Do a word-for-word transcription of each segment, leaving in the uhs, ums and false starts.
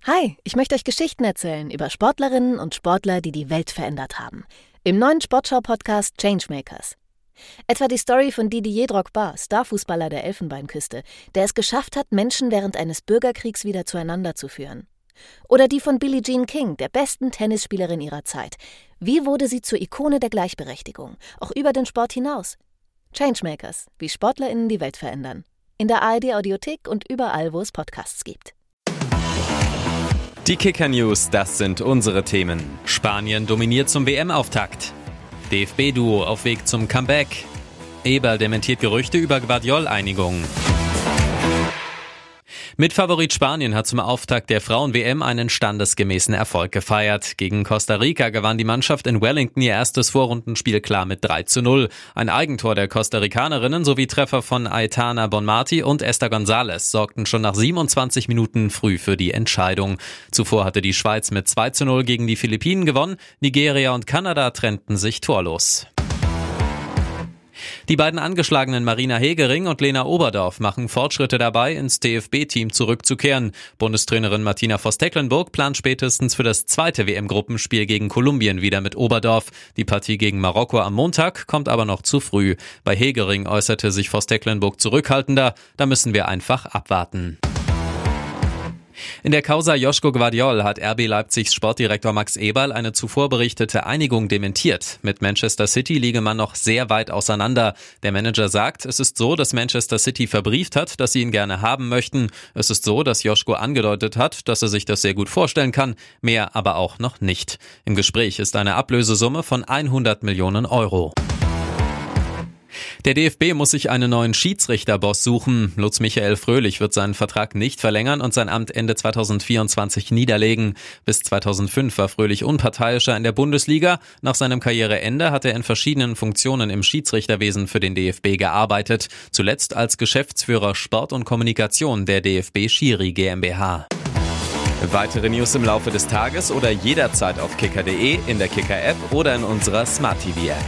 Hi, ich möchte euch Geschichten erzählen über Sportlerinnen und Sportler, die die Welt verändert haben. Im neuen Sportschau-Podcast Changemakers. Etwa die Story von Didier Drogba, Starfußballer der Elfenbeinküste, der es geschafft hat, Menschen während eines Bürgerkriegs wieder zueinander zu führen. Oder die von Billie Jean King, der besten Tennisspielerin ihrer Zeit. Wie wurde sie zur Ikone der Gleichberechtigung, auch über den Sport hinaus? Changemakers, wie SportlerInnen die Welt verändern. In der A R D-Audiothek und überall, wo es Podcasts gibt. Die Kicker-News, das sind unsere Themen. Spanien dominiert zum W M-Auftakt. D F B-Duo auf Weg zum Comeback. Eberl dementiert Gerüchte über Guardiol-Einigung. Mitfavorit Spanien hat zum Auftakt der Frauen-W M einen standesgemäßen Erfolg gefeiert. Gegen Costa Rica gewann die Mannschaft in Wellington ihr erstes Vorrundenspiel klar mit drei zu null. Ein Eigentor der Costa-Ricanerinnen sowie Treffer von Aitana Bonmati und Esther González sorgten schon nach siebenundzwanzig Minuten früh für die Entscheidung. Zuvor hatte die Schweiz mit zwei zu null gegen die Philippinen gewonnen. Nigeria und Kanada trennten sich torlos. Die beiden angeschlagenen Marina Hegering und Lena Oberdorf machen Fortschritte dabei, ins D F B-Team zurückzukehren. Bundestrainerin Martina Voss-Tecklenburg plant spätestens für das zweite W M-Gruppenspiel gegen Kolumbien wieder mit Oberdorf. Die Partie gegen Marokko am Montag kommt aber noch zu früh. Bei Hegering äußerte sich Voss-Tecklenburg zurückhaltender. Da müssen wir einfach abwarten. In der Causa Joško Guardiol hat R B Leipzigs Sportdirektor Max Eberl eine zuvor berichtete Einigung dementiert. Mit Manchester City liege man noch sehr weit auseinander. Der Manager sagt, es ist so, dass Manchester City verbrieft hat, dass sie ihn gerne haben möchten. Es ist so, dass Joško angedeutet hat, dass er sich das sehr gut vorstellen kann, mehr aber auch noch nicht. Im Gespräch ist eine Ablösesumme von hundert Millionen Euro. Der D F B muss sich einen neuen Schiedsrichterboss suchen. Lutz Michael Fröhlich wird seinen Vertrag nicht verlängern und sein Amt Ende zweitausendvierundzwanzig niederlegen. Bis zweitausendfünf war Fröhlich unparteiischer in der Bundesliga. Nach seinem Karriereende hat er in verschiedenen Funktionen im Schiedsrichterwesen für den D F B gearbeitet. Zuletzt als Geschäftsführer Sport und Kommunikation der D F B Schiri GmbH. Weitere News im Laufe des Tages oder jederzeit auf kicker punkt de, in der Kicker-App oder in unserer Smart-T V-App.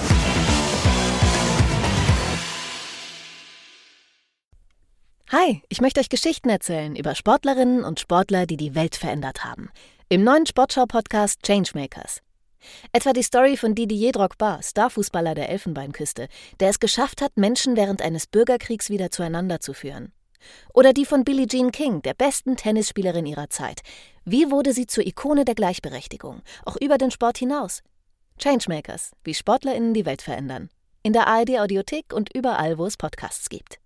Hi, ich möchte euch Geschichten erzählen über Sportlerinnen und Sportler, die die Welt verändert haben. Im neuen Sportschau-Podcast Changemakers. Etwa die Story von Didier Drogba, Starfußballer der Elfenbeinküste, der es geschafft hat, Menschen während eines Bürgerkriegs wieder zueinander zu führen. Oder die von Billie Jean King, der besten Tennisspielerin ihrer Zeit. Wie wurde sie zur Ikone der Gleichberechtigung, auch über den Sport hinaus? Changemakers, wie SportlerInnen die Welt verändern. In der A R D-Audiothek und überall, wo es Podcasts gibt.